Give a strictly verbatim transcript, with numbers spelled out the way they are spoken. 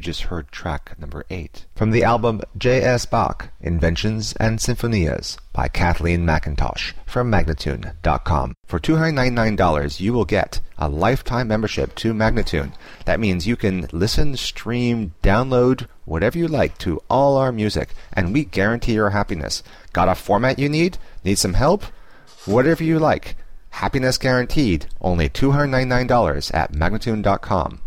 just heard track number eight. From the album J S. Bach, Inventions and Sinfonias by Kathleen McIntosh from Magnatune dot com. For two hundred ninety-nine dollars, you will get a lifetime membership to Magnatune. That means you can listen, stream, download, whatever you like to all our music, and we guarantee your happiness. Got a format you need? Need some help? Whatever you like. Happiness guaranteed. Only two hundred ninety-nine dollars at Magnatune dot com.